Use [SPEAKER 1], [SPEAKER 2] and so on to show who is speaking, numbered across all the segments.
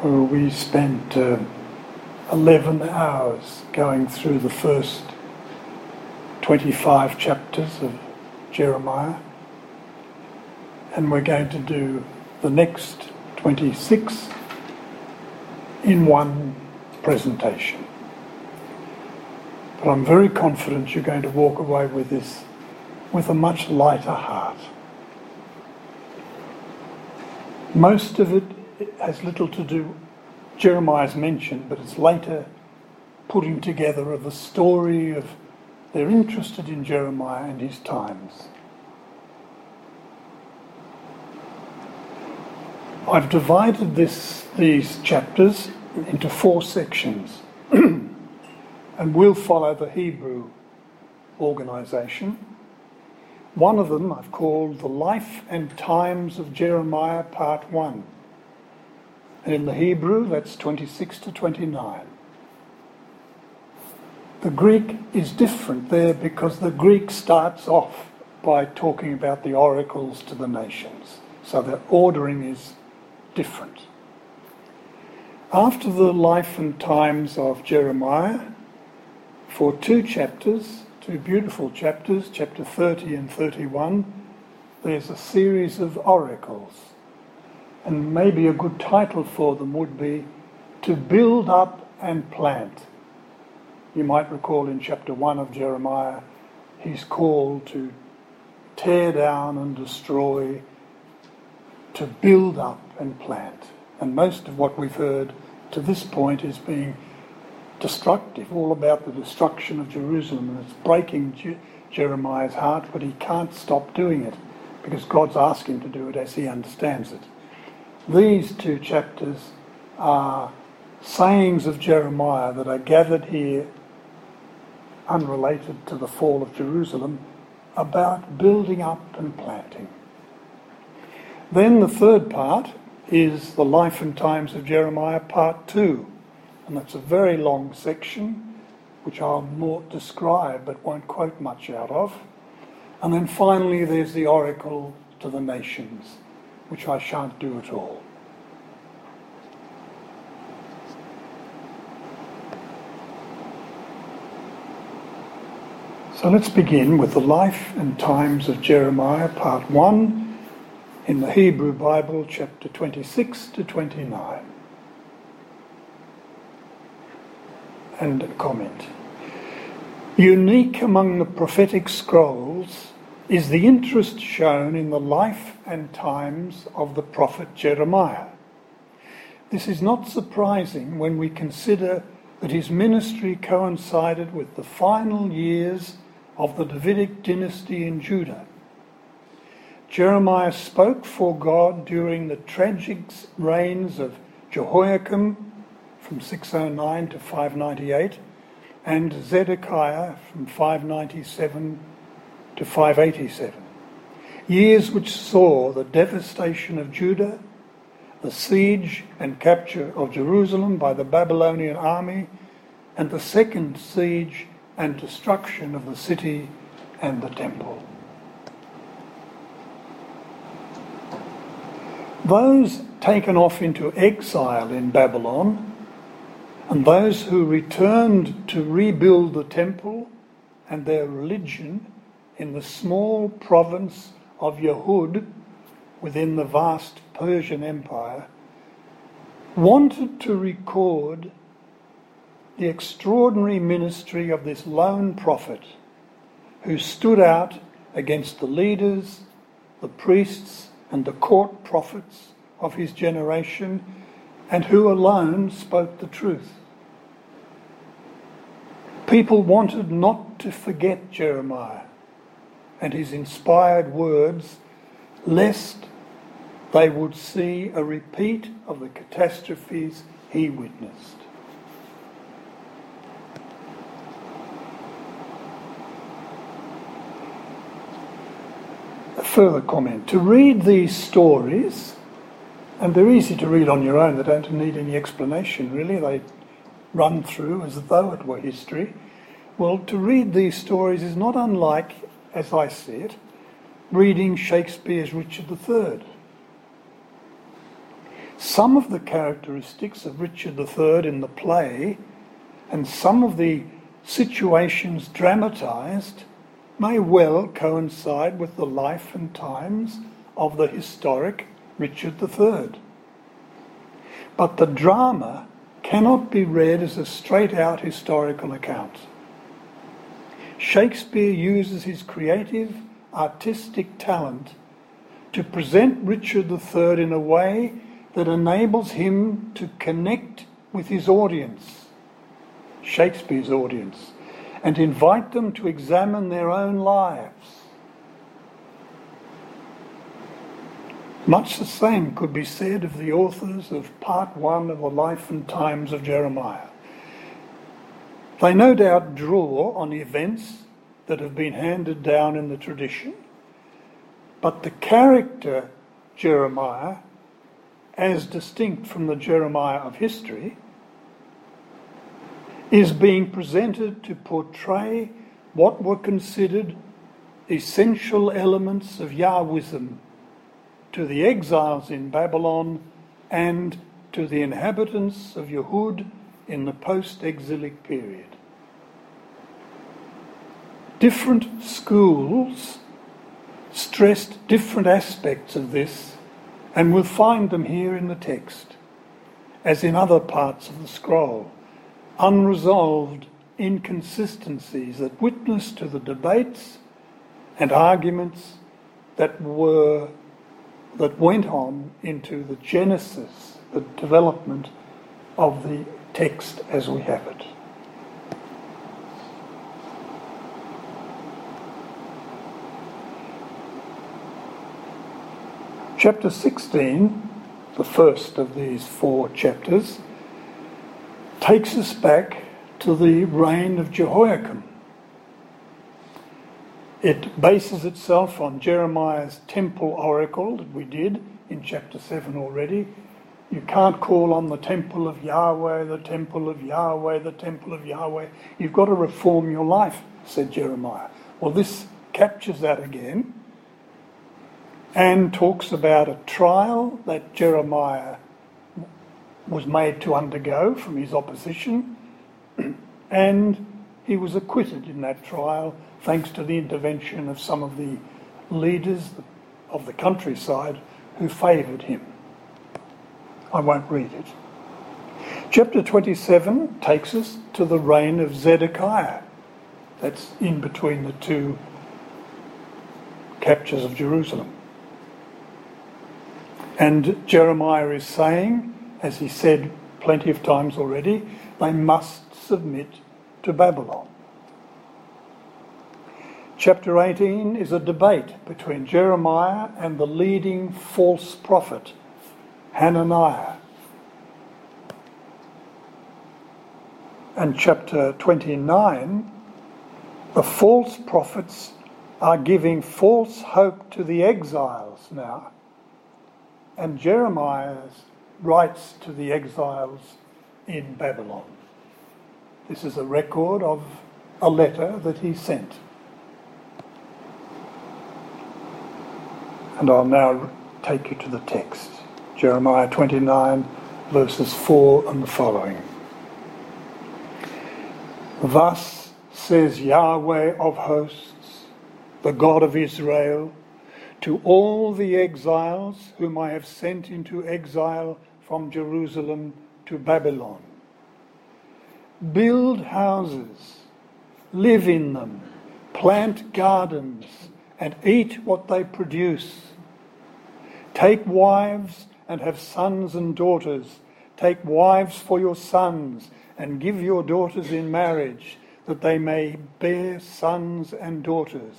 [SPEAKER 1] We spent 11 hours going through the first 25 chapters of Jeremiah, and we're going to do the next 26 in one presentation. But I'm very confident you're going to walk away with this with a much lighter heart. Most of it has little to do, Jeremiah's mentioned, but it's later putting together of the story of they're interested in Jeremiah and his times. I've divided these chapters into 4 sections and we'll follow the Hebrew organisation. One of them I've called The Life and Times of Jeremiah Part 1. And in the Hebrew, that's 26 to 29. The Greek is different there because the Greek starts off by talking about the oracles to the nations. So the ordering is different. After the life and times of Jeremiah, for 2 chapters, 2 beautiful chapters, chapter 30 and 31, there's a series of oracles. And maybe a good title for them would be To Build Up and Plant. You might recall in chapter 1 of Jeremiah, he's called to tear down and destroy, to build up and plant. And most of what we've heard to this point is being destructive, all about the destruction of Jerusalem, and it's breaking Jeremiah's heart, but he can't stop doing it because God's asked him to do it as he understands it. These 2 chapters are sayings of Jeremiah that are gathered here, unrelated to the fall of Jerusalem, about building up and planting. Then the third part is the life and times of Jeremiah Part 2. And that's a very long section, which I'll more describe but won't quote much out of. And then finally there's the oracle to the nations, which I shan't do at all. So let's begin with the life and times of Jeremiah, Part 1, in the Hebrew Bible, chapter 26 to 29. And a comment. Unique among the prophetic scrolls is the interest shown in the life and times of the prophet Jeremiah. This is not surprising when we consider that his ministry coincided with the final years of the Davidic dynasty in Judah. Jeremiah spoke for God during the tragic reigns of Jehoiakim from 609 to 598 and Zedekiah from 597 to 587. Years which saw the devastation of Judah, the siege and capture of Jerusalem by the Babylonian army, and the second siege and destruction of the city and the temple. Those taken off into exile in Babylon and those who returned to rebuild the temple and their religion in the small province of Yehud within the vast Persian Empire wanted to record the extraordinary ministry of this lone prophet who stood out against the leaders, the priests and the court prophets of his generation, and who alone spoke the truth. People wanted not to forget Jeremiah and his inspired words, lest they would see a repeat of the catastrophes he witnessed. A further comment. To read these stories, and they're easy to read on your own, they don't need any explanation really, they run through as though it were history. Well, to read these stories is not unlike, as I see it, reading Shakespeare's Richard III. Some of the characteristics of Richard III in the play and some of the situations dramatised may well coincide with the life and times of the historic Richard III. But the drama cannot be read as a straight-out historical account. Shakespeare uses his creative, artistic talent to present Richard III in a way that enables him to connect with his audience, Shakespeare's audience, and invite them to examine their own lives. Much the same could be said of the authors of Part 1 of the Life and Times of Jeremiah. They no doubt draw on events that have been handed down in the tradition, but the character Jeremiah, as distinct from the Jeremiah of history, is being presented to portray what were considered essential elements of Yahwism to the exiles in Babylon and to the inhabitants of Yehud in the post-exilic period. Different schools stressed different aspects of this, and we'll find them here in the text, as in other parts of the scroll, unresolved inconsistencies that witness to the debates and arguments that went on into the genesis, the development of the text as we have it. Chapter 16, the first of these 4 chapters, takes us back to the reign of Jehoiakim. It bases itself on Jeremiah's temple oracle that we did in chapter 7 already. You can't call on the temple of Yahweh, the temple of Yahweh, the temple of Yahweh. You've got to reform your life, said Jeremiah. Well, this captures that again and talks about a trial that Jeremiah was made to undergo from his opposition, and he was acquitted in that trial thanks to the intervention of some of the leaders of the countryside who favoured him. I won't read it. Chapter 27 takes us to the reign of Zedekiah. That's in between the 2 captures of Jerusalem. And Jeremiah is saying, as he said plenty of times already, they must submit to Babylon. Chapter 18 is a debate between Jeremiah and the leading false prophet, Hananiah. And chapter 29, the false prophets are giving false hope to the exiles now. And Jeremiah writes to the exiles in Babylon. This is a record of a letter that he sent. And I'll now take you to the text. Jeremiah 29, verses 4 and the following. Thus says Yahweh of hosts, the God of Israel, to all the exiles whom I have sent into exile from Jerusalem to Babylon. Build houses, live in them, plant gardens, and eat what they produce. Take wives and have sons and daughters. Take wives for your sons and give your daughters in marriage, that they may bear sons and daughters.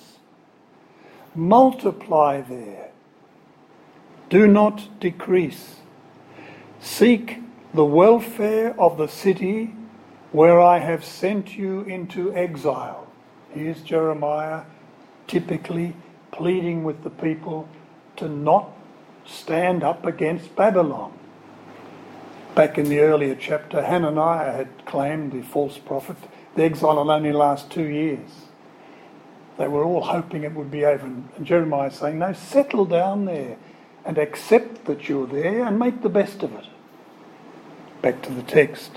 [SPEAKER 1] Multiply there. Do not decrease. Seek the welfare of the city where I have sent you into exile. Here's Jeremiah typically pleading with the people to not stand up against Babylon. Back in the earlier chapter, Hananiah had claimed, the false prophet, the exile will only last 2 years. They were all hoping it would be over. And Jeremiah is saying, no, settle down there and accept that you're there and make the best of it. Back to the text.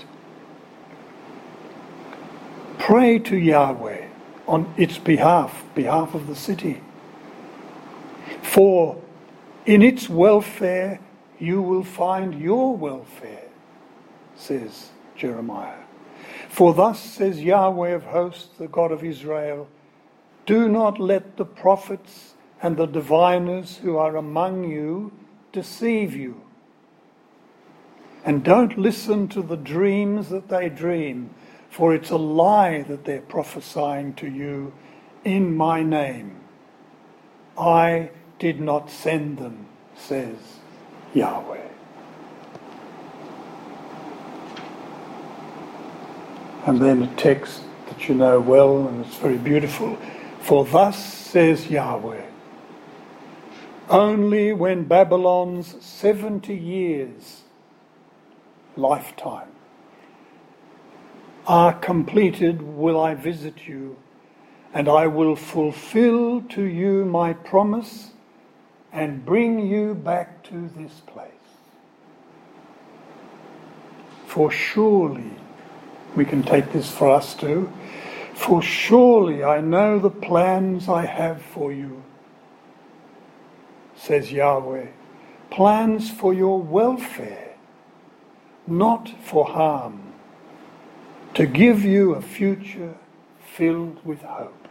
[SPEAKER 1] Pray to Yahweh on its behalf of the city. For in its welfare you will find your welfare, says Jeremiah. For thus says Yahweh of hosts, the God of Israel, do not let the prophets and the diviners who are among you deceive you. And don't listen to the dreams that they dream, for it's a lie that they're prophesying to you in my name. I did not send them, says Yahweh. And then a text that you know well, and it's very beautiful. For thus says Yahweh, only when Babylon's 70 years lifetime are completed will I visit you, and I will fulfill to you my promise and bring you back to this place. For surely, we can take this for us too, for surely I know the plans I have for you, says Yahweh, plans for your welfare, not for harm, to give you a future filled with hope.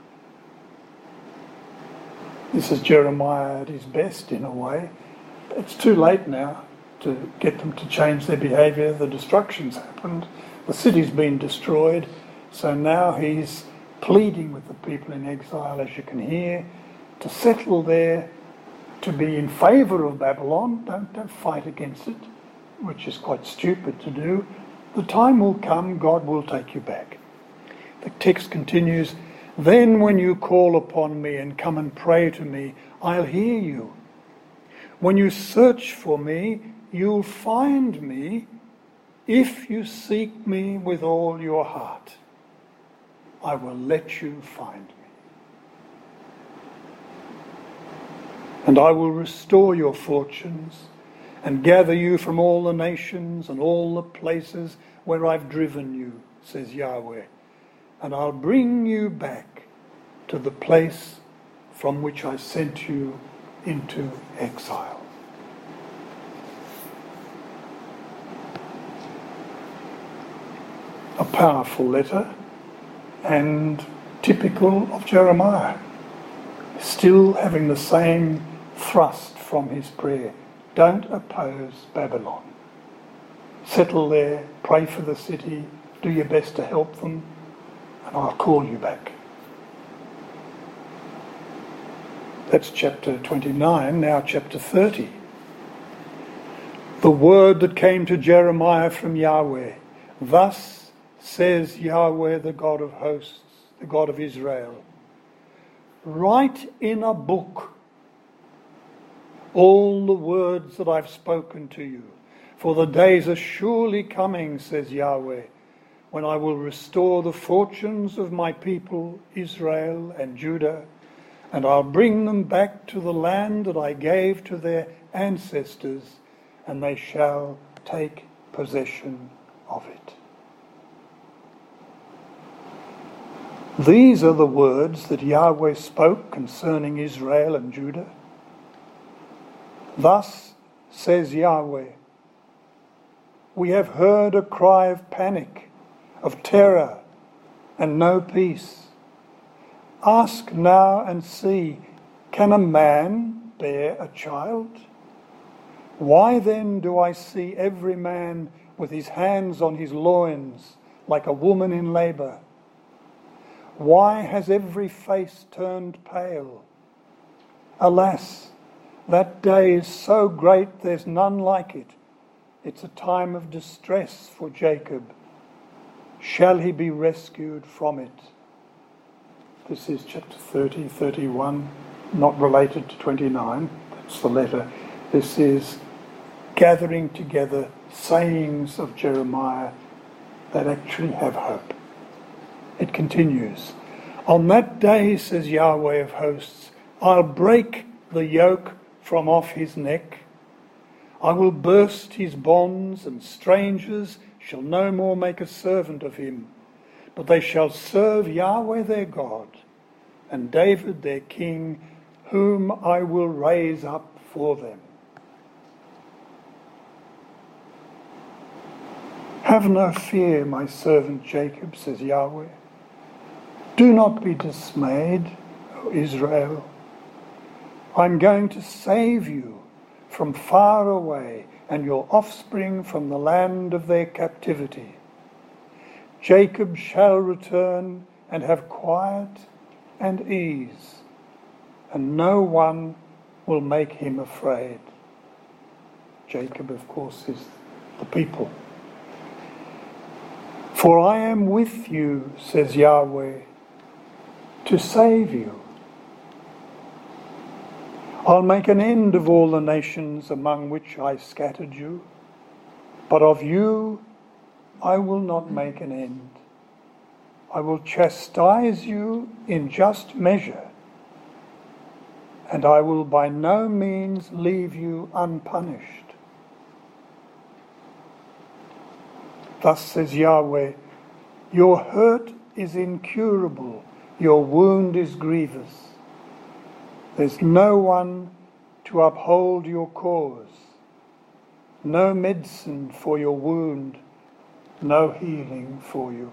[SPEAKER 1] This is Jeremiah at his best in a way. It's too late now to get them to change their behaviour. The destruction's happened. The city's been destroyed. So now he's pleading with the people in exile, as you can hear, to settle there, to be in favour of Babylon. Don't fight against it, which is quite stupid to do. The time will come, God will take you back. The text continues, then when you call upon me and come and pray to me, I'll hear you. When you search for me, you'll find me if you seek me with all your heart. I will let you find me. And I will restore your fortunes and gather you from all the nations and all the places where I've driven you, says Yahweh. And I'll bring you back to the place from which I sent you into exile. A powerful letter and typical of Jeremiah, still having the same thrust from his prayer. Don't oppose Babylon. Settle there, pray for the city, do your best to help them, and I'll call you back. That's chapter 29, now chapter 30. The word that came to Jeremiah from Yahweh. Thus says Yahweh, the God of hosts, the God of Israel. Write in a book all the words that I've spoken to you. For the days are surely coming, says Yahweh, when I will restore the fortunes of my people, Israel and Judah, and I'll bring them back to the land that I gave to their ancestors, and they shall take possession of it. These are the words that Yahweh spoke concerning Israel and Judah. Thus says Yahweh, we have heard a cry of panic, of terror, and no peace. Ask now and see, can a man bear a child? Why then do I see every man with his hands on his loins, like a woman in labour? Why has every face turned pale? Alas, that day is so great there's none like it. It's a time of distress for Jacob. Shall he be rescued from it? This is chapter 30, 31, not related to 29. That's the letter. This is gathering together sayings of Jeremiah that actually have hope. It continues. On that day, says Yahweh of hosts, I'll break the yoke from off his neck I will burst his bonds, and strangers shall no more make a servant of him, but they shall serve Yahweh their God, and David their king, whom I will raise up for them. Have no fear, my servant Jacob, says Yahweh. Do not be dismayed, O Israel. I'm going to save you from far away, and your offspring from the land of their captivity. Jacob shall return and have quiet and ease, and no one will make him afraid. Jacob, of course, is the people. For I am with you, says Yahweh, to save you. I'll make an end of all the nations among which I scattered you, but of you I will not make an end. I will chastise you in just measure, and I will by no means leave you unpunished. Thus says Yahweh, your hurt is incurable, your wound is grievous. There's no one to uphold your cause, no medicine for your wound, no healing for you.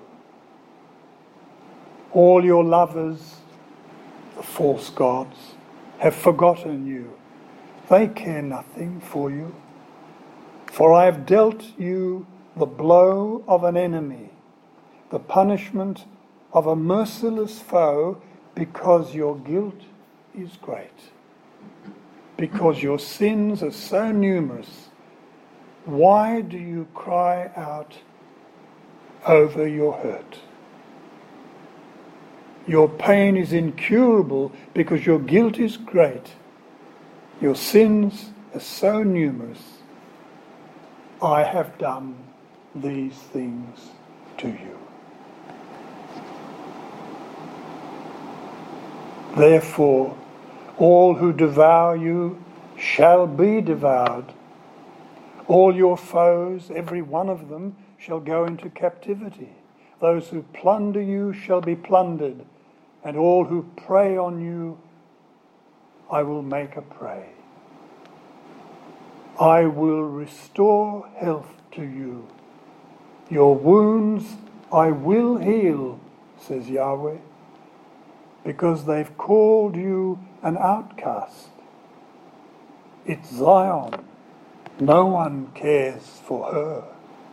[SPEAKER 1] All your lovers, the false gods, have forgotten you. They care nothing for you. For I have dealt you the blow of an enemy, the punishment of a merciless foe, because your guilt is great, because your sins are so numerous. Why do you cry out over your hurt? Your pain is incurable because your guilt is great. Your sins are so numerous. I have done these things to you. Therefore, all who devour you shall be devoured. All your foes, every one of them, shall go into captivity. Those who plunder you shall be plundered, and all who prey on you I will make a prey. I will restore health to you. Your wounds I will heal, says Yahweh, because they've called you an outcast. It's Zion. No one cares for her.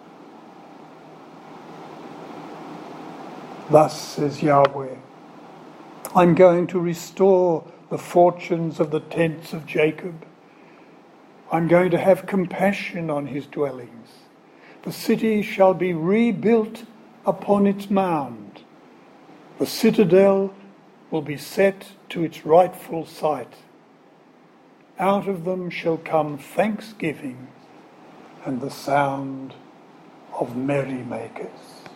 [SPEAKER 1] Thus says Yahweh, I'm going to restore the fortunes of the tents of Jacob. I'm going to have compassion on his dwellings. The city shall be rebuilt upon its mound. The citadel will be set to its rightful site. Out of them shall come thanksgiving and the sound of merrymakers.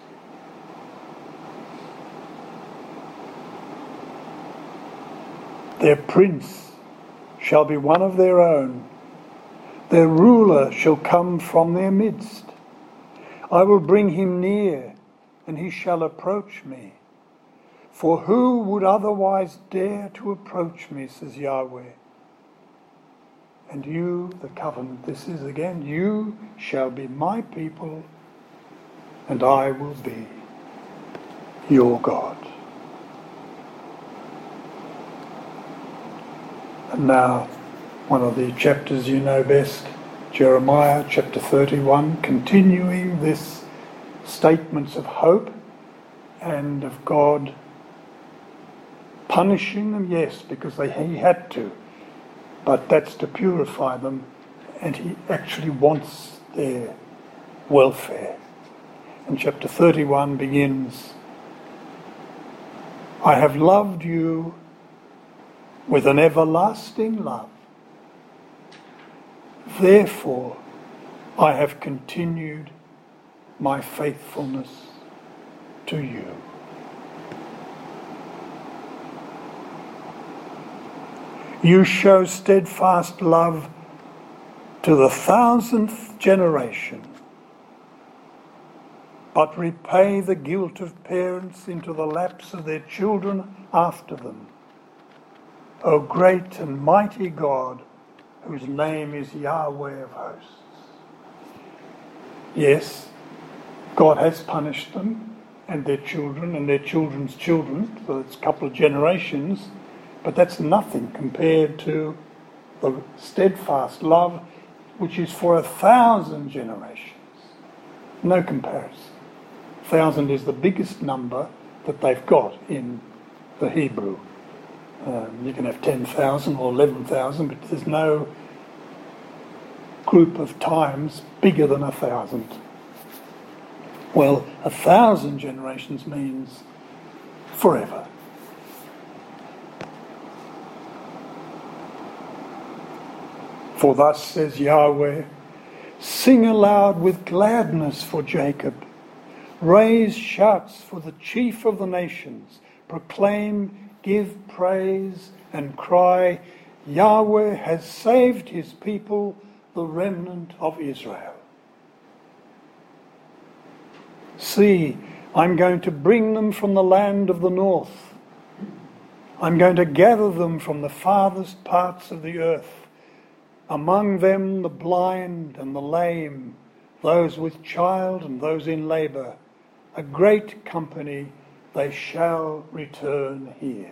[SPEAKER 1] Their prince shall be one of their own. Their ruler shall come from their midst. I will bring him near, and he shall approach me. For who would otherwise dare to approach me, says Yahweh? And you, the covenant, this is again, you shall be my people, and I will be your God. And now, one of the chapters you know best, Jeremiah chapter 31, continuing this statements of hope and of God punishing them, yes, because he had to, but that's to purify them, and he actually wants their welfare. And chapter 31 begins, I have loved you with an everlasting love. Therefore, I have continued my faithfulness to you. You show steadfast love to the 1,000th generation, but repay the guilt of parents into the laps of their children after them. O great and mighty God, whose name is Yahweh of hosts. Yes, God has punished them and their children and their children's children, so it's a couple of generations, but that's nothing compared to the steadfast love which is for 1,000 generations. No comparison. 1,000 is the biggest number that they've got in the Hebrew. You can have 10,000 or 11,000, but there's no group of times bigger than 1,000. Well, 1,000 generations means forever. For thus says Yahweh, sing aloud with gladness for Jacob. Raise shouts for the chief of the nations. Proclaim, give praise, and cry, Yahweh has saved his people, the remnant of Israel. See, I'm going to bring them from the land of the north. I'm going to gather them from the farthest parts of the earth. Among them the blind and the lame, those with child and those in labour. A great company, they shall return here.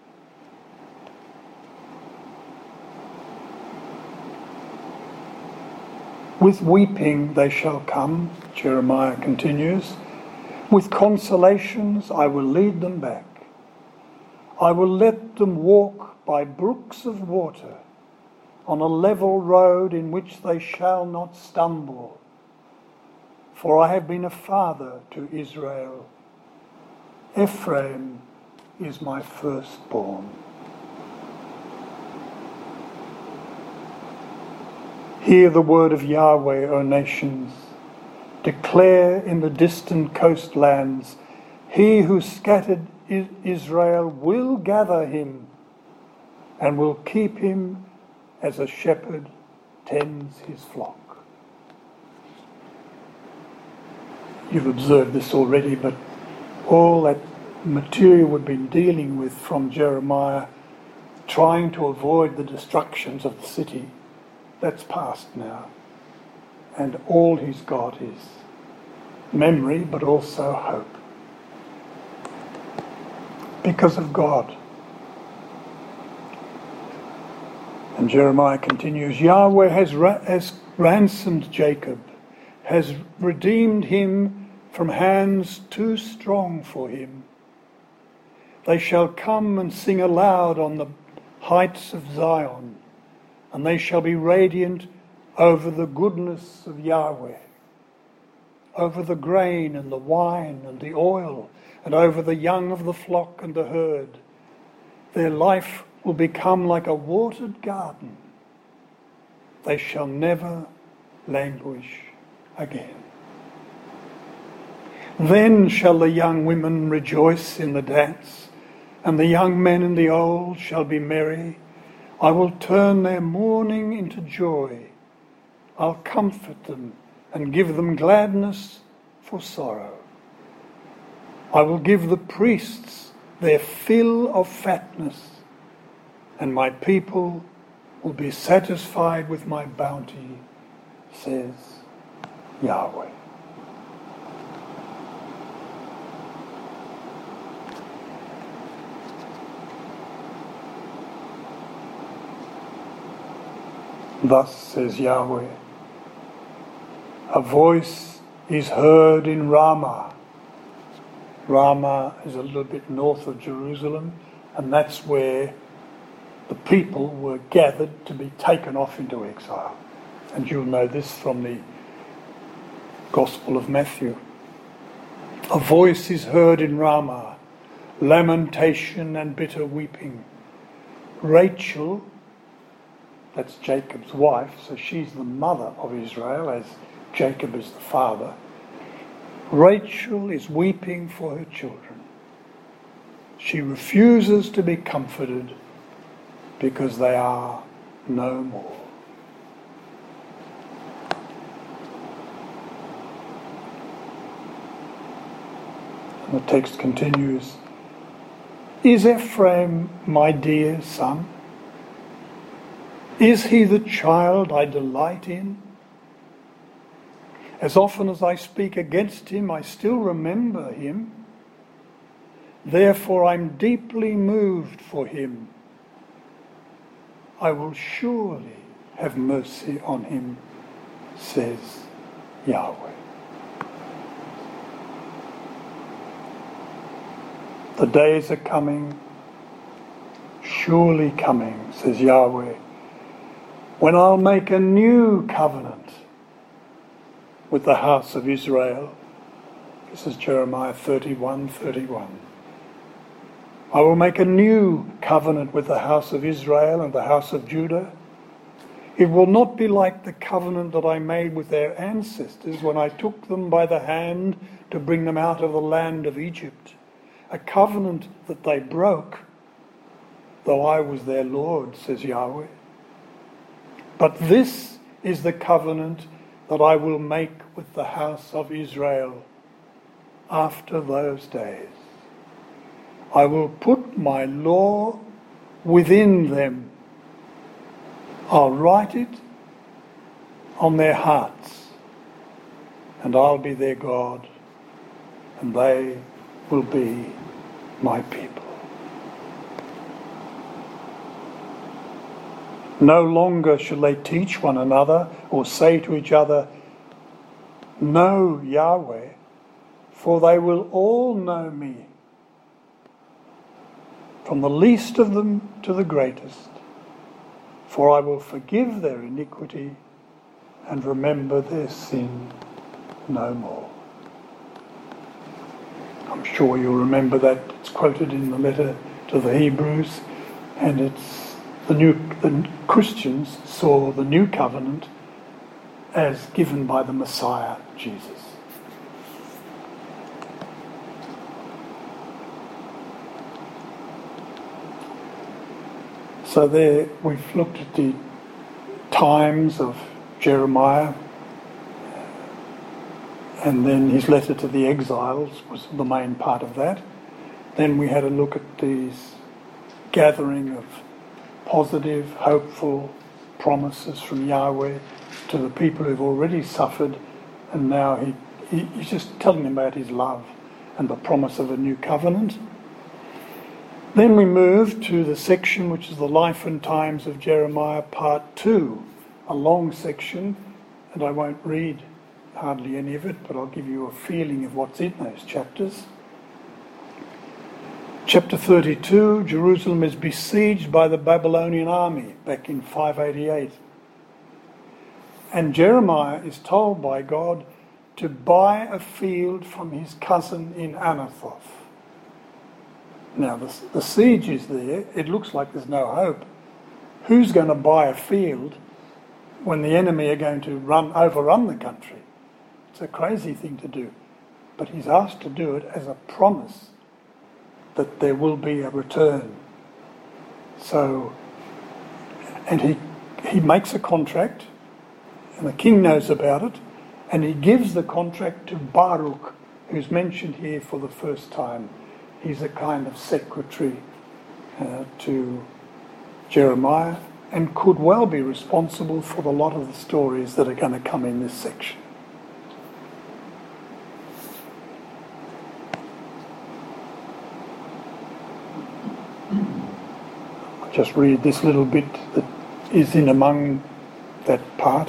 [SPEAKER 1] With weeping they shall come, Jeremiah continues. With consolations I will lead them back. I will let them walk by brooks of water, on a level road in which they shall not stumble. For I have been a father to Israel. Ephraim is my firstborn. Hear the word of Yahweh, O nations. Declare in the distant coastlands, he who scattered Israel will gather him and will keep him as a shepherd tends his flock. You've observed this already, but all that material we've been dealing with from Jeremiah, trying to avoid the destructions of the city, that's past now. And all he's got is memory, but also hope. Because of God. And Jeremiah continues, Yahweh has ransomed Jacob, has redeemed him from hands too strong for him. They shall come and sing aloud on the heights of Zion, and they shall be radiant over the goodness of Yahweh, over the grain and the wine and the oil, and over the young of the flock and the herd. Their life will become like a watered garden. They shall never languish again. Then shall the young women rejoice in the dance, and the young men and the old shall be merry. I will turn their mourning into joy. I'll comfort them and give them gladness for sorrow. I will give the priests their fill of fatness, and my people will be satisfied with my bounty, says Yahweh. Thus says Yahweh, a voice is heard in Ramah. Ramah is a little bit north of Jerusalem, and that's where the people were gathered to be taken off into exile. And you'll know this from the Gospel of Matthew. A voice is heard in Ramah, lamentation and bitter weeping. Rachel, that's Jacob's wife, so she's the mother of Israel, as Jacob is the father. Rachel is weeping for her children. She refuses to be comforted because they are no more. And the text continues, "Is Ephraim my dear son? Is he the child I delight in? As often as I speak against him, I still remember him. Therefore I'm deeply moved for him. I will surely have mercy on him, says Yahweh." The days are coming, surely coming, says Yahweh, when I'll make a new covenant with the house of Israel. This is Jeremiah 31:31. "I will make a new covenant with the house of Israel and the house of Judah. It will not be like the covenant that I made with their ancestors when I took them by the hand to bring them out of the land of Egypt, a covenant that they broke, though I was their Lord, says Yahweh. But this is the covenant that I will make with the house of Israel after those days. I will put my law within them. I'll write it on their hearts, and I'll be their God, and they will be my people. No longer shall they teach one another or say to each other, 'Know Yahweh,' for they will all know me, from the least of them to the greatest. For I will forgive their iniquity and remember their sin no more." I'm sure you'll remember that. It's quoted in the letter to the Hebrews, and the Christians saw the new covenant as given by the Messiah, Jesus. So there we've looked at the times of Jeremiah, and then his letter to the exiles was the main part of that. Then we had a look at these gathering of positive, hopeful promises from Yahweh to the people who've already suffered, and now he's just telling them about his love and the promise of a new covenant. Then we move to the section which is the life and times of Jeremiah part 2, a long section, and I won't read hardly any of it, but I'll give you a feeling of what's in those chapters. Chapter 32, Jerusalem is besieged by the Babylonian army back in 588. And Jeremiah is told by God to buy a field from his cousin in Anathoth. Now the siege is there, it looks like there's no hope. Who's going to buy a field when the enemy are going to overrun the country? It's a crazy thing to do. But he's asked to do it as a promise that there will be a return. So, and he makes a contract, and the king knows about it, and he gives the contract to Baruch, who's mentioned here for the first time. He's a kind of secretary to Jeremiah, and could well be responsible for a lot of the stories that are going to come in this section. Just read this little bit that is in among that part.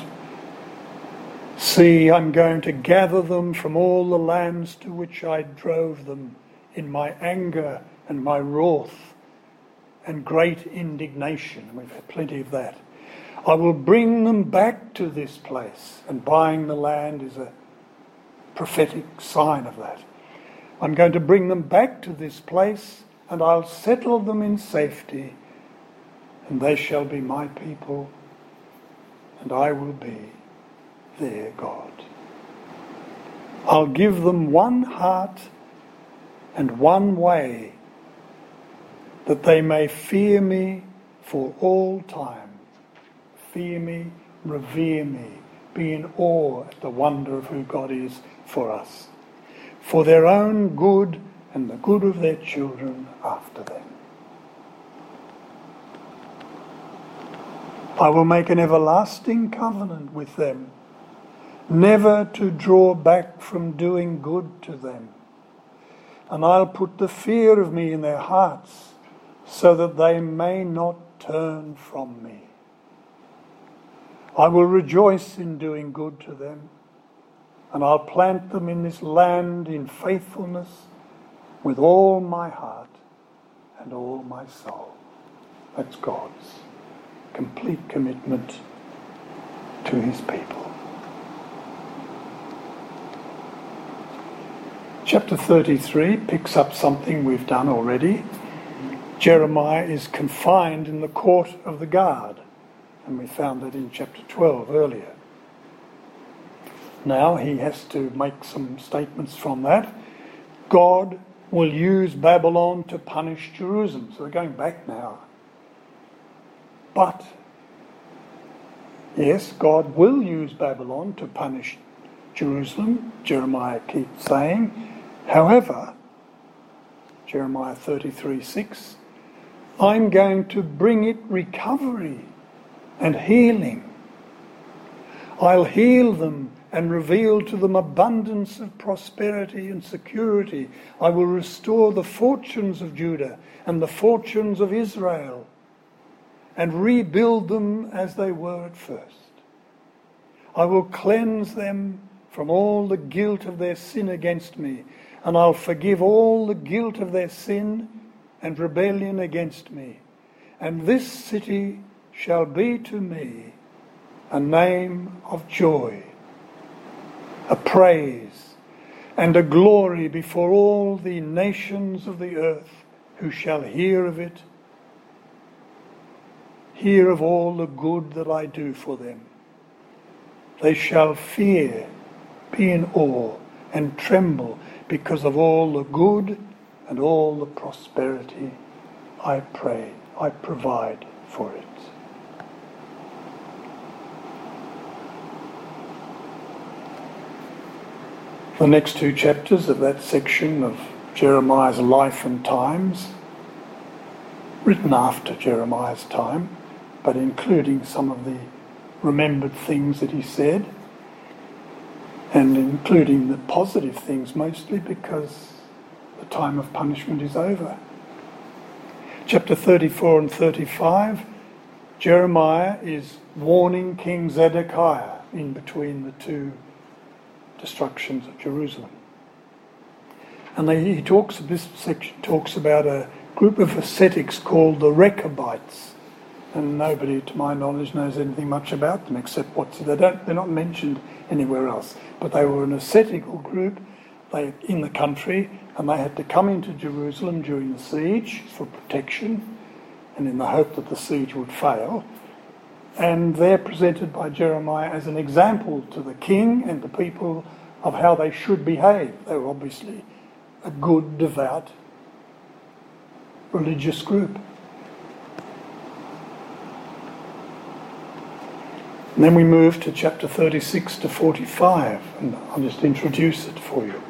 [SPEAKER 1] "See, I'm going to gather them from all the lands to which I drove them in my anger and my wrath and great indignation." We've had plenty of that. "I will bring them back to this place," and buying the land is a prophetic sign of that. "I'm going to bring them back to this place, and I'll settle them in safety, and they shall be my people, and I will be their God. I'll give them one heart and one way, that they may fear me for all time." Fear me, revere me, be in awe at the wonder of who God is for us. "For their own good and the good of their children after them. I will make an everlasting covenant with them, never to draw back from doing good to them. And I'll put the fear of me in their hearts, so that they may not turn from me. I will rejoice in doing good to them, and I'll plant them in this land in faithfulness with all my heart and all my soul. That's God's complete commitment to his people. Chapter 33 picks up something we've done already. Jeremiah is confined in the court of the guard, and we found that in chapter 12 earlier. Now he has to make some statements from that. God will use Babylon to punish Jerusalem. So we're going back now. But, yes, God will use Babylon to punish Jerusalem, Jeremiah keeps saying. However, Jeremiah 33:6, I'm going to bring it recovery and healing. I'll heal them and reveal to them abundance of prosperity and security. I will restore the fortunes of Judah and the fortunes of Israel, and rebuild them as they were at first. I will cleanse them from all the guilt of their sin against me, and I'll forgive all the guilt of their sin and rebellion against me. And this city shall be to me a name of joy, a praise, and a glory before all the nations of the earth who shall hear of it, hear of all the good that I do for them. They shall fear, be in awe, and tremble because of all the good and all the prosperity I provide for it. The next two chapters of that section of Jeremiah's life and times, written after Jeremiah's time, but including some of the remembered things that he said, and including the positive things mostly, because the time of punishment is over. Chapter 34 and 35, Jeremiah is warning King Zedekiah in between the two destructions of Jerusalem. And this section talks about a group of ascetics called the Rechabites. And nobody, to my knowledge, knows anything much about them except they're not mentioned anywhere else. But they were an ascetical group in the country, and they had to come into Jerusalem during the siege for protection and in the hope that the siege would fail. And they're presented by Jeremiah as an example to the king and the people of how they should behave. They were obviously a good, devout, religious group. And then we move to chapter 36 to 45, and I'll just introduce it for you.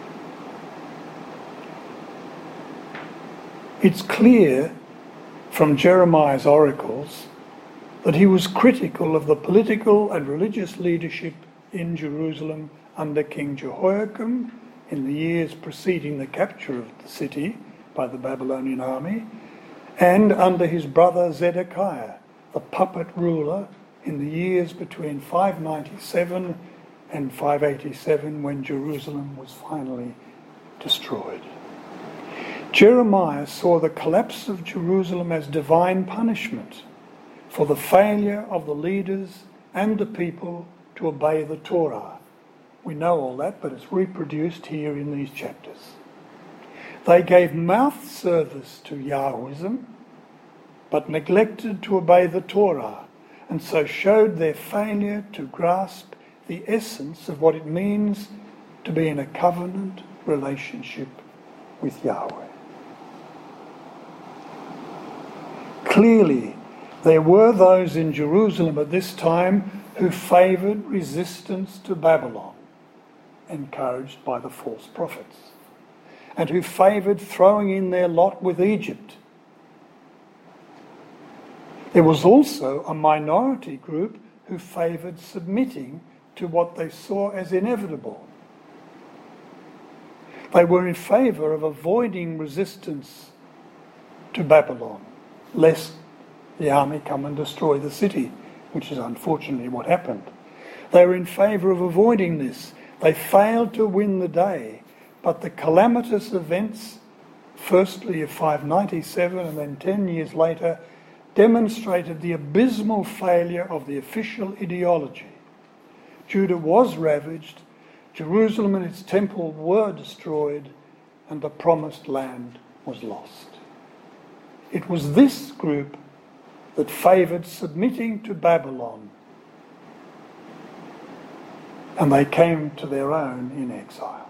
[SPEAKER 1] It's clear from Jeremiah's oracles that he was critical of the political and religious leadership in Jerusalem under King Jehoiakim in the years preceding the capture of the city by the Babylonian army, and under his brother Zedekiah, the puppet ruler, in the years between 597 and 587, when Jerusalem was finally destroyed. Jeremiah saw the collapse of Jerusalem as divine punishment for the failure of the leaders and the people to obey the Torah. We know all that, but it's reproduced here in these chapters. They gave mouth service to Yahwism, but neglected to obey the Torah, and so showed their failure to grasp the essence of what it means to be in a covenant relationship with Yahweh. Clearly, there were those in Jerusalem at this time who favoured resistance to Babylon, encouraged by the false prophets. and who favoured throwing in their lot with Egypt. There was also a minority group who favoured submitting to what they saw as inevitable. They were in favour of avoiding resistance to Babylon, lest the army come and destroy the city, which is unfortunately what happened. They were in favour of avoiding this. They failed to win the day, but the calamitous events, firstly of 597 and then 10 years later, demonstrated the abysmal failure of the official ideology. Judah was ravaged, Jerusalem and its temple were destroyed, and the promised land was lost. It was this group that favoured submitting to Babylon, and they came to their own in exile.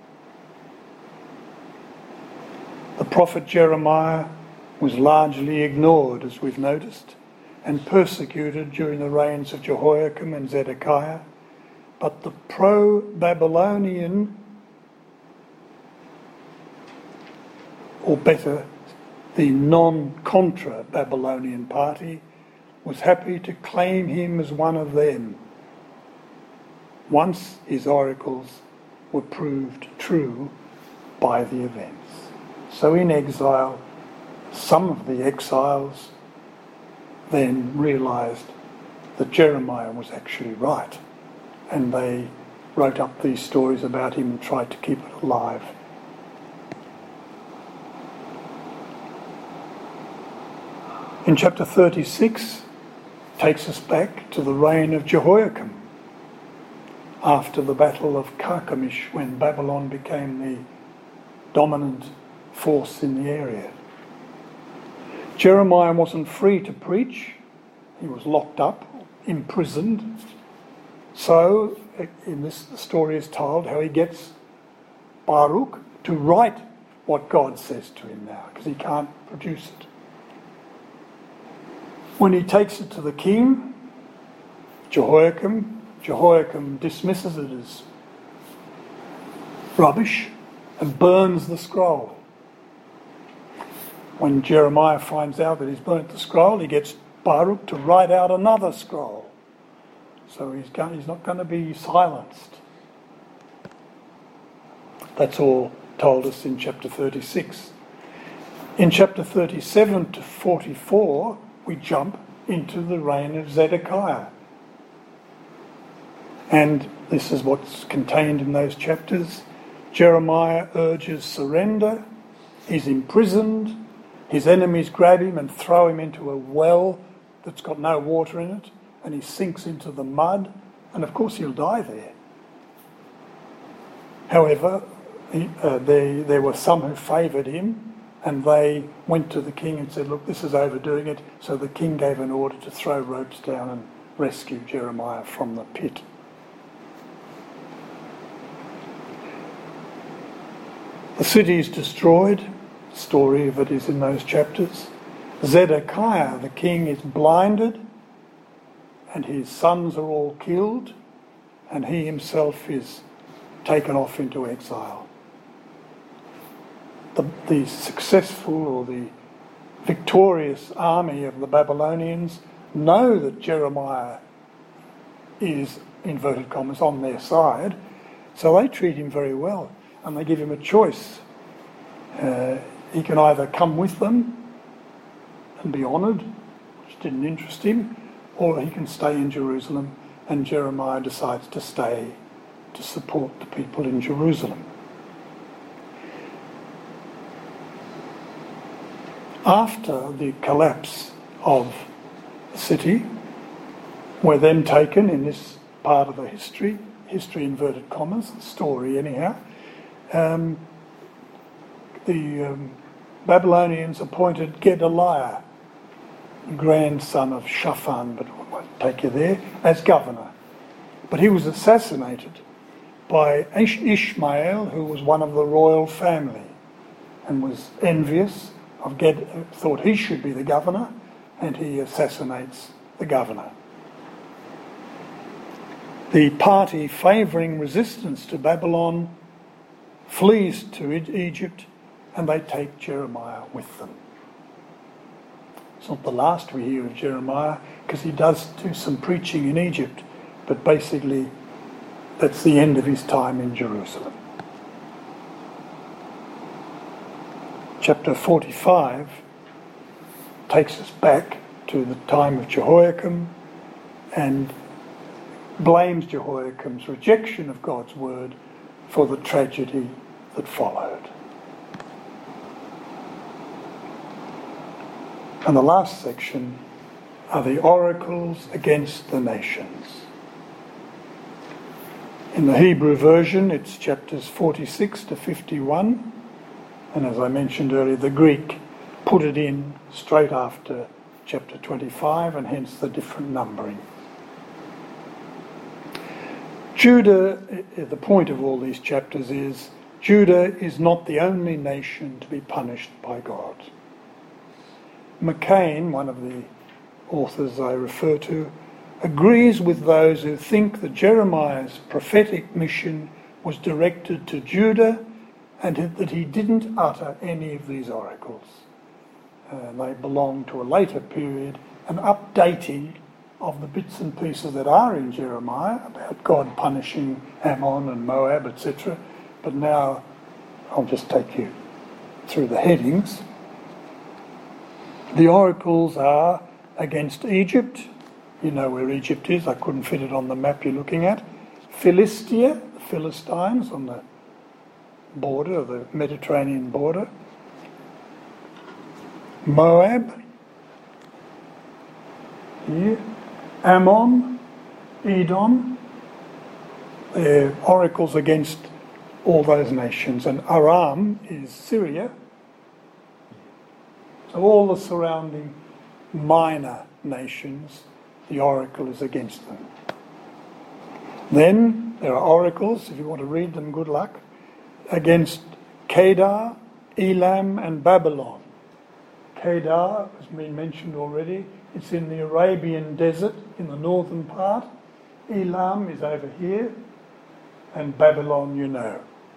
[SPEAKER 1] The prophet Jeremiah was largely ignored, as we've noticed, and persecuted during the reigns of Jehoiakim and Zedekiah, but the pro-Babylonian, or better, the non-contra Babylonian party, was happy to claim him as one of them, once his oracles were proved true by the events. So in exile, some of the exiles then realised that Jeremiah was actually right, and they wrote up these stories about him and tried to keep it alive. In chapter 36, takes us back to the reign of Jehoiakim, after the battle of Carchemish, when Babylon became the dominant force in the area. Jeremiah wasn't free to preach. He was locked up, imprisoned. So, in this, the story is told how he gets Baruch to write what God says to him now, because he can't produce it. When he takes it to the king, Jehoiakim dismisses it as rubbish and burns the scroll. When Jeremiah finds out that he's burnt the scroll, he gets Baruch to write out another scroll. So he's not going to be silenced. That's all told us in chapter 36. In chapter 37 to 44, we jump into the reign of Zedekiah. And this is what's contained in those chapters. Jeremiah urges surrender. He's imprisoned. His enemies grab him and throw him into a well that's got no water in it, and he sinks into the mud, and of course he'll die there. However, there were some who favoured him, and they went to the king and said, look, this is overdoing it. So the king gave an order to throw ropes down and rescue Jeremiah from the pit. The city is destroyed. The story of it is in those chapters. Zedekiah, the king, is blinded, and his sons are all killed, and he himself is taken off into exile. The successful or the victorious army of the Babylonians know that Jeremiah is, inverted commas, on their side, so they treat him very well, and they give him a choice. He can either come with them and be honoured, which didn't interest him, or he can stay in Jerusalem, and Jeremiah decides to stay to support the people in Jerusalem. After the collapse of the city, we're then taken in this part of the history inverted commas, the story anyhow, the Babylonians appointed Gedaliah, grandson of Shaphan, but I won't take you there, as governor. But he was assassinated by Ishmael, who was one of the royal family, and was envious of thought he should be the governor, and he assassinates the governor. The party favouring resistance to Babylon flees to Egypt, and they take Jeremiah with them. It's not the last we hear of Jeremiah, because he does do some preaching in Egypt, but basically that's the end of his time in Jerusalem. Chapter 45 takes us back to the time of Jehoiakim and blames Jehoiakim's rejection of God's word for the tragedy that followed. And the last section are the oracles against the nations. In the Hebrew version, it's chapters 46 to 51, and as I mentioned earlier, the Greek put it in straight after chapter 25, and hence the different numbering. Judah, the point of all these chapters is, Judah is not the only nation to be punished by God. McCain, one of the authors I refer to, agrees with those who think that Jeremiah's prophetic mission was directed to Judah and that he didn't utter any of these oracles. They belong to a later period, an updating of the bits and pieces that are in Jeremiah about God punishing Ammon and Moab, etc. But now I'll just take you through the headings. The oracles are against Egypt. You know where Egypt is. I couldn't fit it on the map you're looking at. Philistia, the Philistines on the border, the Mediterranean border. Moab, here. Ammon, Edom. They're oracles against all those nations. And Aram is Syria. So all the surrounding minor nations, the oracle is against them. Then there are oracles, if you want to read them, good luck, against Kedar, Elam and Babylon. Kedar has been mentioned already. It's in the Arabian desert in the northern part. Elam is over here. And Babylon, you know.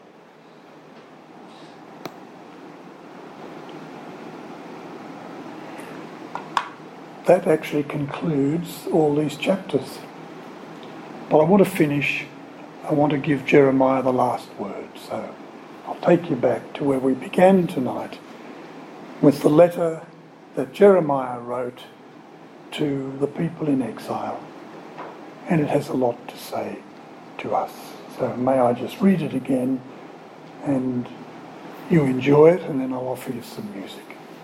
[SPEAKER 1] That actually concludes all these chapters. But I want to finish. I want to give Jeremiah the last word. So I'll take you back to where we began tonight with the letter that Jeremiah wrote to the people in exile. And it has a lot to say to us. So may I just read it again and you enjoy it, and then I'll offer you some music.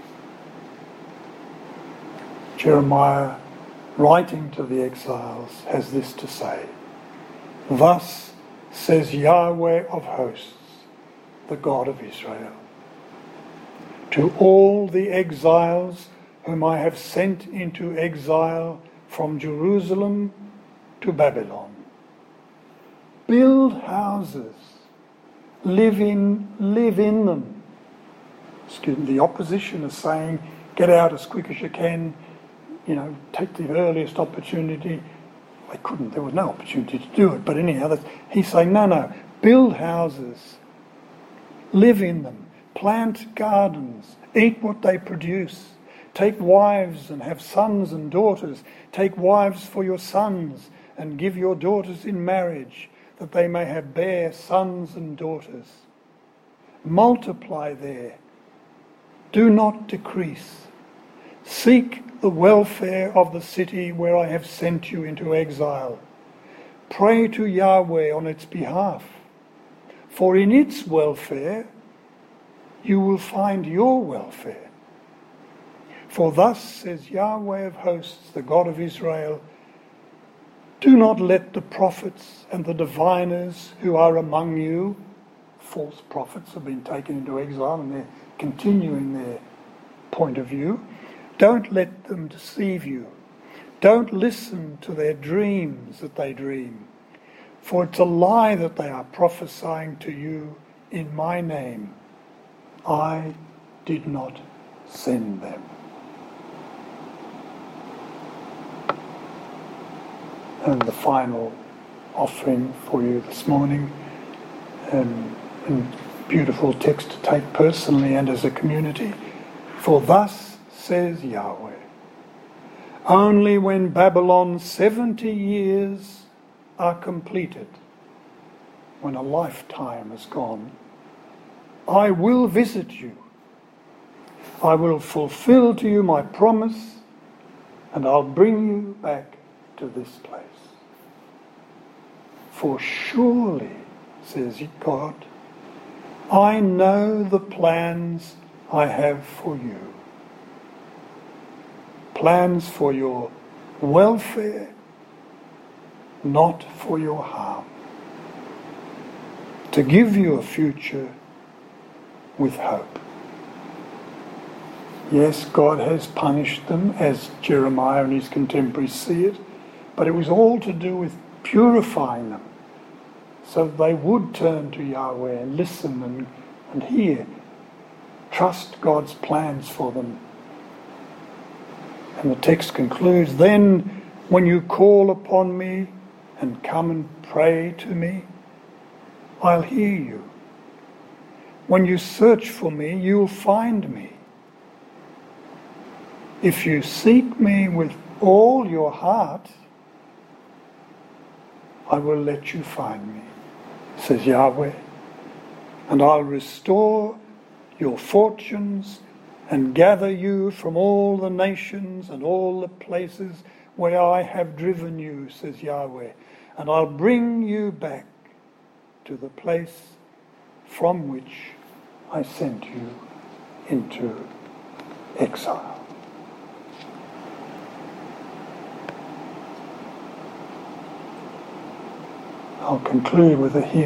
[SPEAKER 1] Jeremiah, writing to the exiles, has this to say: "Thus says Yahweh of hosts, the God of Israel, to all the exiles whom I have sent into exile from Jerusalem to Babylon. Build houses, live in them." Excuse me, the opposition is saying, get out as quick as you can, take the earliest opportunity. They couldn't, there was no opportunity to do it. But anyhow, he's saying, no, build houses, live in them, plant gardens, eat what they produce. Take wives and have sons and daughters. Take wives for your sons and give your daughters in marriage, that they may bear sons and daughters. Multiply there. Do not decrease. Seek the welfare of the city where I have sent you into exile. Pray to Yahweh on its behalf, for in its welfare you will find your welfare. For thus says Yahweh of hosts, the God of Israel, do not let the prophets and the diviners who are among you, false prophets have been taken into exile and they're continuing their point of view, don't let them deceive you. Don't listen to their dreams that they dream, for it's a lie that they are prophesying to you in my name. I did not send them. And the final offering for you this morning, and beautiful text to take personally and as a community. For thus says Yahweh, only when Babylon's 70 years are completed, when a lifetime has gone, I will visit you. I will fulfill to you my promise, and I'll bring you back to this place. For surely, says God, I know the plans I have for you. Plans for your welfare, not for your harm. To give you a future with hope. Yes, God has punished them, as Jeremiah and his contemporaries see it, but it was all to do with purifying them, so that they would turn to Yahweh and listen and hear, trust God's plans for them. And the text concludes, then when you call upon me and come and pray to me, I'll hear you. When you search for me, you'll find me. If you seek me with all your heart, I will let you find me, says Yahweh, and I'll restore your fortunes and gather you from all the nations and all the places where I have driven you, says Yahweh, and I'll bring you back to the place from which I sent you into exile. I'll conclude with a hymn.